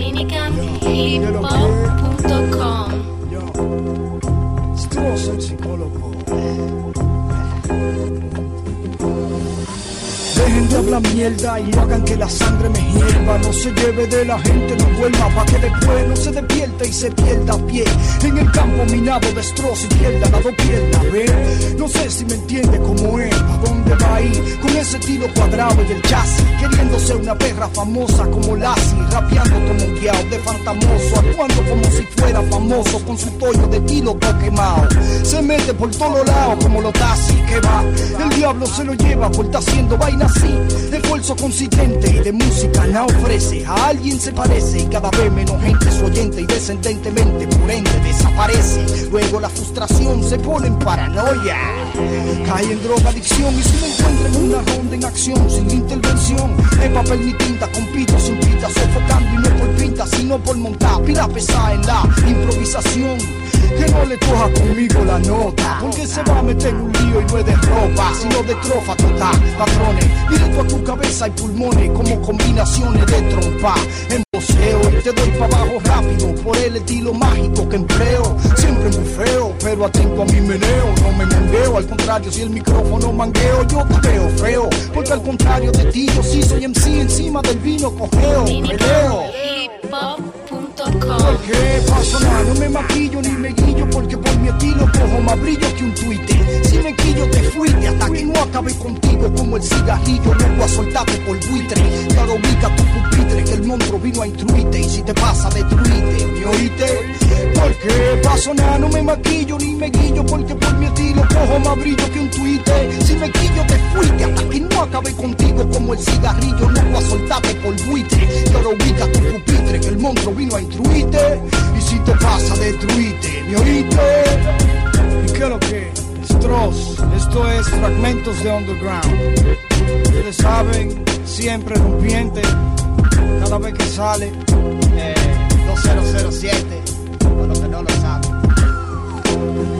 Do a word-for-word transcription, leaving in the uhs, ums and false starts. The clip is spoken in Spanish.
dominican hip hop punto com. Stross el psicólogo. Dejen de hablar mierda y no hagan que la sangre me hierva. No se lleve de la gente, no vuelva pa' que después no se despierta y se pierda a pie en el campo minado de Stross y pierda la dos piernas, ¿ve? No sé si me entiende cómo es, a dónde va a ir con ese estilo cuadrado y el chasis, queriendo ser una perra famosa como Lassie, rapeando como un guiao de fantamoso, actuando como si fuera famoso con su toyo de kilo todo quemado. Se mete por todos lados como los taxis, que va, el diablo se lo lleva, vuelta haciendo vaina así, esfuerzo consistente y de música no ofrece. A alguien se parece y cada vez menos gente su oyente y descendentemente por ende desaparece. Luego la frustración se pone en paranoia, cae en droga adicción y si me encuentra en una ronda en acción sin intervención de papel ni tinta, con pito sin pita, sofocando y no por pinta sino por montar pila pesada en la improvisación. Que no le coja conmigo la nota, porque se va a meter en un lío y no es de ropa, sino de trofa total. Patrones, directo a tu cabeza y pulmones, como combinaciones de trompa. En poseo y te doy pa' abajo rápido, por el estilo mágico que empleo. Siempre muy feo, pero atento a mi meneo. No me mangueo, al contrario, si el micrófono mangueo, yo te veo feo. Porque al contrario de ti, yo sí soy M C encima del vino cogeo. Peleo. ¿Por qué paso nada? No me maquillo ni me guillo, porque por mi estilo cojo más brillo que un tuite. Si me quillo te fuiste hasta que no acabé contigo como el cigarrillo, loco a soltarte por buitre. Claro, ubica tu pupitre que el monstruo vino a instruirte y si te pasa destruite, ¿me oíste? ¿Por qué paso nada? No me maquillo ni me guillo, porque por mi estilo cojo más brillo que un tuite. Si me quillo te fuiste hasta que no acabé contigo como el cigarrillo, loco a soltarte por buitre. Claro, ubica tu pupitre que el monstruo vino a instruirte y si te pasa destruite, ¿me oíste? ¿Y qué es lo que? Stross, esto es Fragmentos de Underground. Ustedes saben, siempre rompiente, cada vez que sale eh, dos mil siete, para los que no lo saben.